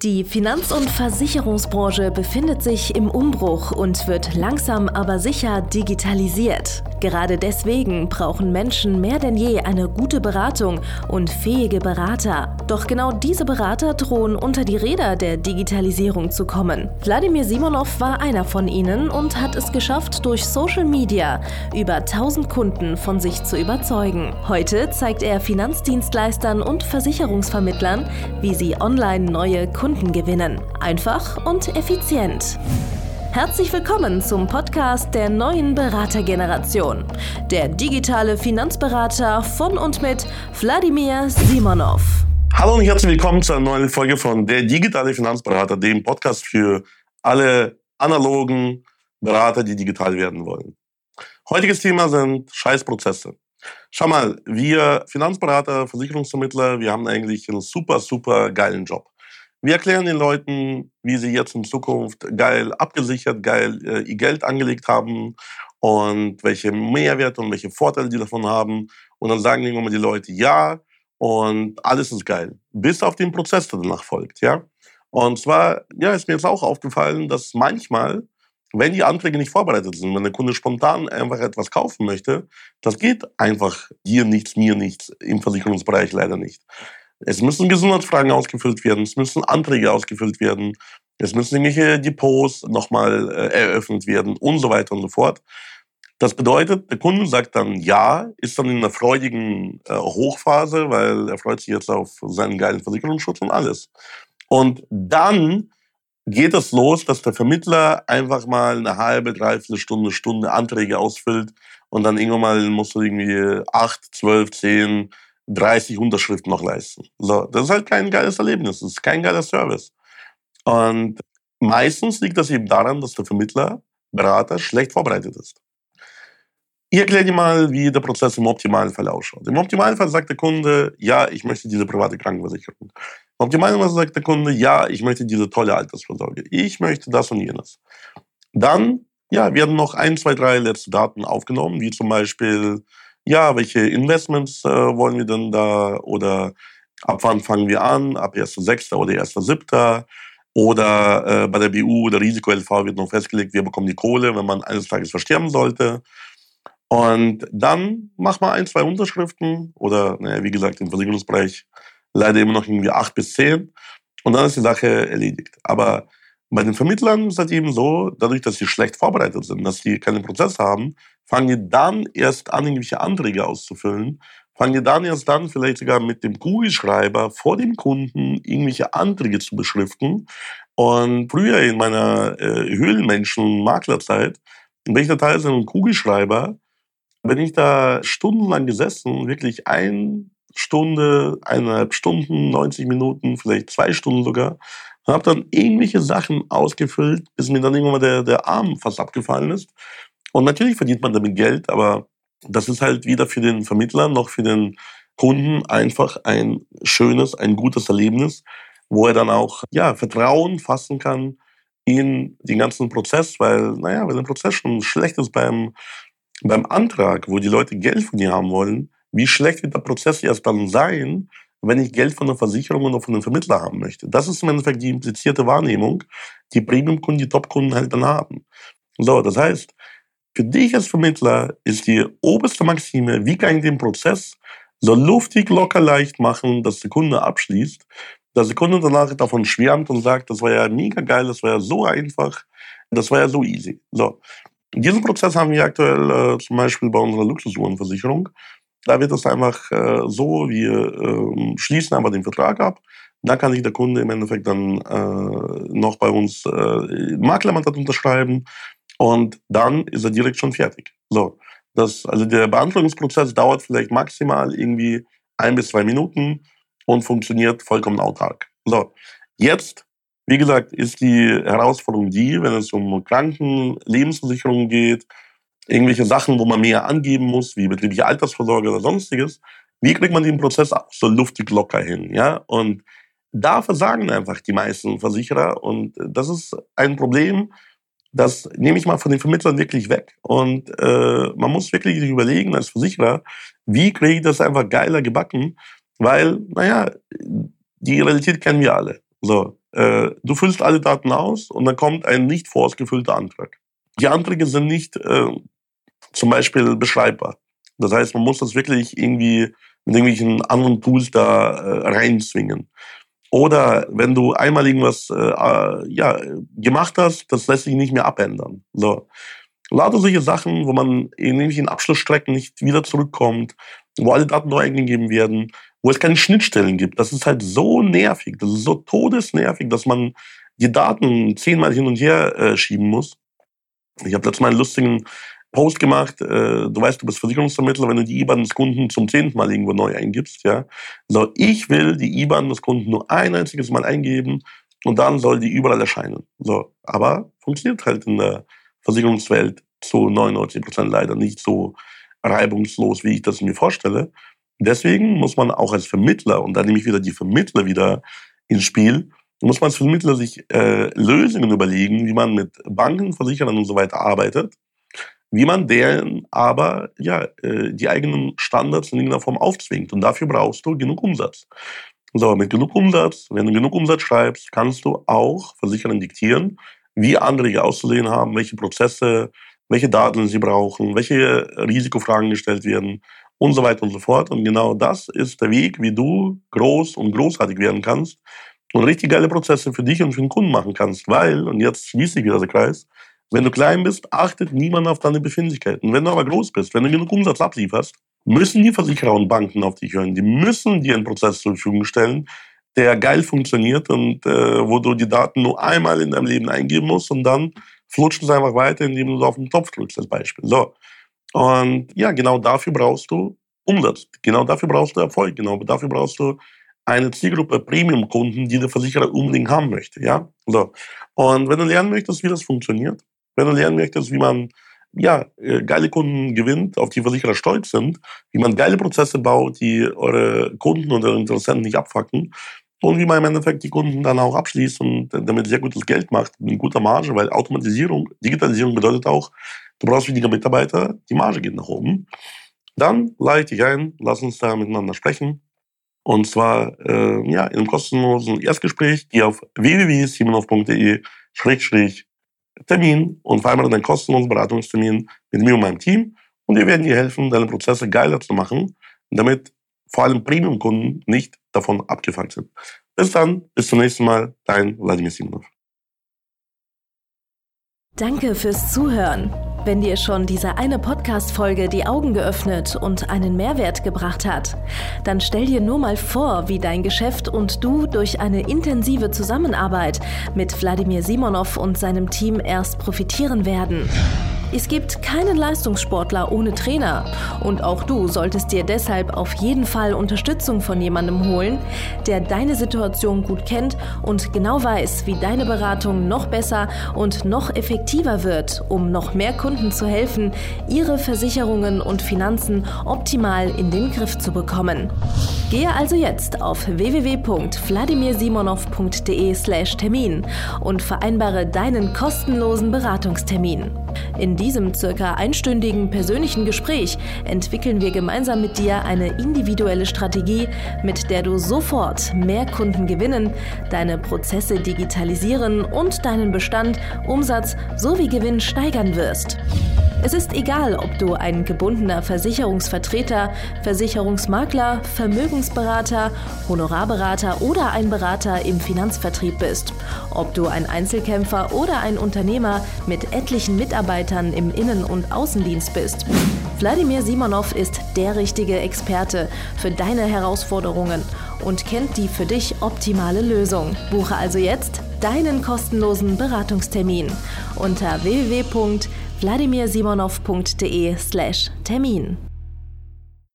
Die Finanz- und Versicherungsbranche befindet sich im Umbruch und wird langsam aber sicher digitalisiert. Gerade deswegen brauchen Menschen mehr denn je eine gute Beratung und fähige Berater. Doch genau diese Berater drohen unter die Räder der Digitalisierung zu kommen. Wladimir Simonov war einer von ihnen und hat es geschafft, durch Social Media über 1000 Kunden von sich zu überzeugen. Heute zeigt er Finanzdienstleistern und Versicherungsvermittlern, wie sie online neue Kunden gewinnen. Einfach und effizient. Herzlich willkommen zum Podcast der neuen Beratergeneration. Der digitale Finanzberater von und mit Wladimir Simonov. Hallo und herzlich willkommen zu einer neuen Folge von Der digitale Finanzberater, dem Podcast für alle analogen Berater, die digital werden wollen. Heutiges Thema sind Scheißprozesse. Schau mal, wir Finanzberater, Versicherungsvermittler, wir haben eigentlich einen super geilen Job. Wir erklären den Leuten, wie sie jetzt in Zukunft geil abgesichert, geil ihr Geld angelegt haben und welche Mehrwerte und welche Vorteile die davon haben. Und dann sagen irgendwann mal die Leute ja und alles ist geil, bis auf den Prozess, der danach folgt. Ja? Und zwar ist mir jetzt auch aufgefallen, dass manchmal, wenn die Anträge nicht vorbereitet sind, wenn der Kunde spontan einfach etwas kaufen möchte, das geht einfach dir nichts, mir nichts, im Versicherungsbereich leider nicht. Es müssen Gesundheitsfragen ausgefüllt werden, es müssen Anträge ausgefüllt werden, es müssen irgendwelche Depots nochmal eröffnet werden und so weiter und so fort. Das bedeutet, der Kunde sagt dann ja, ist dann in einer freudigen Hochphase, weil er freut sich jetzt auf seinen geilen Versicherungsschutz und alles. Und dann geht es los, dass der Vermittler einfach mal eine halbe, dreiviertel Stunde Anträge ausfüllt und dann irgendwann mal musst du irgendwie 8, 12, 10, 30 Unterschriften noch leisten. So, das ist halt kein geiles Erlebnis, das ist kein geiler Service. Und meistens liegt das eben daran, dass der Vermittler, Berater, schlecht vorbereitet ist. Ich erkläre dir mal, wie der Prozess im optimalen Fall ausschaut. Im optimalen Fall sagt der Kunde, ja, ich möchte diese private Krankenversicherung. Im optimalen Fall sagt der Kunde, ja, ich möchte diese tolle Altersvorsorge. Ich möchte das und jenes. Dann werden noch 1, 2, 3 letzte Daten aufgenommen, wie zum Beispiel, welche Investments wollen wir denn da oder ab wann fangen wir an, ab 1.6. oder 1.7. Oder bei der BU oder Risiko-LV wird noch festgelegt, wir bekommen die Kohle, wenn man eines Tages versterben sollte. Und dann macht man 1, 2 Unterschriften oder, wie gesagt, im Versicherungsbereich leider immer noch irgendwie 8 bis 10 und dann ist die Sache erledigt. Aber bei den Vermittlern ist es eben so, dadurch, dass sie schlecht vorbereitet sind, dass sie keinen Prozess haben, fangen die dann erst an, irgendwelche Anträge auszufüllen, fangen die dann erst an, vielleicht sogar mit dem Kugelschreiber vor dem Kunden irgendwelche Anträge zu beschriften. Und früher in meiner Höhlenmenschen-Maklerzeit bin ich da teilweise mit einem Kugelschreiber, bin ich da stundenlang gesessen, wirklich 1 Stunde, 1,5 Stunden, 90 Minuten, vielleicht 2 Stunden sogar, und habe dann irgendwelche Sachen ausgefüllt, bis mir dann irgendwann mal der Arm fast abgefallen ist. Und natürlich verdient man damit Geld, aber das ist halt weder für den Vermittler noch für den Kunden einfach ein schönes, ein gutes Erlebnis, wo er dann auch Vertrauen fassen kann in den ganzen Prozess, weil wenn der Prozess schon schlecht ist beim Antrag, wo die Leute Geld von dir haben wollen, wie schlecht wird der Prozess erst dann sein, wenn ich Geld von der Versicherung oder von dem Vermittler haben möchte. Das ist im Endeffekt die implizierte Wahrnehmung, die Premium-Kunden, die Top-Kunden halt dann haben. So, das heißt, für dich als Vermittler ist die oberste Maxime, wie kann ich den Prozess so luftig, locker, leicht machen, dass der Kunde abschließt, dass der Kunde danach davon schwärmt und sagt, das war ja mega geil, das war ja so einfach, das war ja so easy. So. Diesen Prozess haben wir aktuell zum Beispiel bei unserer Luxusuhrenversicherung. Da wird das einfach so, wir schließen aber den Vertrag ab. Da kann sich der Kunde im Endeffekt dann noch bei uns Maklermandat unterschreiben und dann ist er direkt schon fertig. So, also der Beantragungsprozess dauert vielleicht maximal irgendwie 1 bis 2 Minuten und funktioniert vollkommen autark. So, jetzt, wie gesagt, ist die Herausforderung wenn es um Kranken-, Lebensversicherungen geht, irgendwelche Sachen, wo man mehr angeben muss, wie betriebliche Altersvorsorge oder sonstiges, wie kriegt man den Prozess auch so luftig locker hin, ja? Und da versagen einfach die meisten Versicherer und das ist ein Problem, das nehme ich mal von den Vermittlern wirklich weg. Und man muss wirklich sich überlegen als Versicherer, wie kriege ich das einfach geiler gebacken, weil, die Realität kennen wir alle. So, Du füllst alle Daten aus und dann kommt ein nicht vorausgefüllter Antrag. Die Anträge sind nicht zum Beispiel beschreibbar. Das heißt, man muss das wirklich irgendwie mit irgendwelchen anderen Tools da reinzwingen. Oder wenn du einmal irgendwas gemacht hast, das lässt sich nicht mehr abändern. So. Lauter solche Sachen, wo man in irgendwelchen Abschlussstrecken nicht wieder zurückkommt, wo alle Daten neu eingegeben werden, wo es keine Schnittstellen gibt. Das ist halt so nervig, das ist so todesnervig, dass man die Daten 10-mal hin und her schieben muss. Ich habe letztes Mal einen lustigen Post gemacht. Du weißt, du bist Versicherungsvermittler, wenn du die IBAN des Kunden zum 10. Mal irgendwo neu eingibst. Ja? So, ich will die IBAN des Kunden nur ein einziges Mal eingeben und dann soll die überall erscheinen. So, aber funktioniert halt in der Versicherungswelt zu 99% leider nicht so reibungslos, wie ich das mir vorstelle. Deswegen muss man auch als Vermittler, und da nehme ich wieder die Vermittler wieder ins Spiel, muss man als Vermittler sich Lösungen überlegen, wie man mit Banken, Versicherern und so weiter arbeitet, wie man deren aber die eigenen Standards in irgendeiner Form aufzwingt. Und dafür brauchst du genug Umsatz. So, mit genug Umsatz, wenn du genug Umsatz schreibst, kannst du auch Versicherern diktieren, wie Anträge auszusehen haben, welche Prozesse, welche Daten sie brauchen, welche Risikofragen gestellt werden und so weiter und so fort. Und genau das ist der Weg, wie du groß und großartig werden kannst und richtig geile Prozesse für dich und für den Kunden machen kannst. Weil, und jetzt schließt sich wieder der Kreis, wenn du klein bist, achtet niemand auf deine Befindlichkeiten. Wenn du aber groß bist, wenn du genug Umsatz ablieferst, müssen die Versicherer und Banken auf dich hören. Die müssen dir einen Prozess zur Verfügung stellen, der geil funktioniert und wo du die Daten nur einmal in deinem Leben eingeben musst und dann flutscht es einfach weiter, indem du auf den Knopf drückst, als Beispiel. So. Und ja, genau dafür brauchst du Umsatz. Genau dafür brauchst du Erfolg. Genau dafür brauchst du eine Zielgruppe Premium-Kunden, die der Versicherer unbedingt haben möchte. Ja? So. Und wenn du lernen möchtest, wie das funktioniert, wenn du lernen möchtest, wie man geile Kunden gewinnt, auf die Versicherer stolz sind, wie man geile Prozesse baut, die eure Kunden und eure Interessenten nicht abfacken und wie man im Endeffekt die Kunden dann auch abschließt und damit sehr gutes Geld macht, mit guter Marge, weil Automatisierung, Digitalisierung bedeutet auch, du brauchst weniger Mitarbeiter, die Marge geht nach oben. Dann lade ich dich ein, lass uns da miteinander sprechen. Und zwar in einem kostenlosen Erstgespräch, geh auf www.simonov.de/Termin und vereinbare einen kostenlosen Beratungstermin mit mir und meinem Team. Und wir werden dir helfen, deine Prozesse geiler zu machen, damit vor allem Premium-Kunden nicht davon abgefuckt sind. Bis dann, bis zum nächsten Mal, dein Wladimir Simonov. Danke fürs Zuhören. Wenn dir schon diese eine Podcast-Folge die Augen geöffnet und einen Mehrwert gebracht hat, dann stell dir nur mal vor, wie dein Geschäft und du durch eine intensive Zusammenarbeit mit Wladimir Simonov und seinem Team erst profitieren werden. Es gibt keinen Leistungssportler ohne Trainer und auch du solltest dir deshalb auf jeden Fall Unterstützung von jemandem holen, der deine Situation gut kennt und genau weiß, wie deine Beratung noch besser und noch effektiver wird, um noch mehr Kunden zu helfen, ihre Versicherungen und Finanzen optimal in den Griff zu bekommen. Gehe also jetzt auf www.wladimirsimonov.de/Termin und vereinbare deinen kostenlosen Beratungstermin. In diesem circa einstündigen persönlichen Gespräch entwickeln wir gemeinsam mit dir eine individuelle Strategie, mit der du sofort mehr Kunden gewinnen, deine Prozesse digitalisieren und deinen Bestand, Umsatz sowie Gewinn steigern wirst. Es ist egal, ob du ein gebundener Versicherungsvertreter, Versicherungsmakler, Vermögensberater, Honorarberater oder ein Berater im Finanzvertrieb bist. Ob du ein Einzelkämpfer oder ein Unternehmer mit etlichen Mitarbeitern im Innen- und Außendienst bist. Wladimir Simonov ist der richtige Experte für deine Herausforderungen und kennt die für dich optimale Lösung. Buche also jetzt deinen kostenlosen Beratungstermin unter www.wladimirsimonov.de/Termin.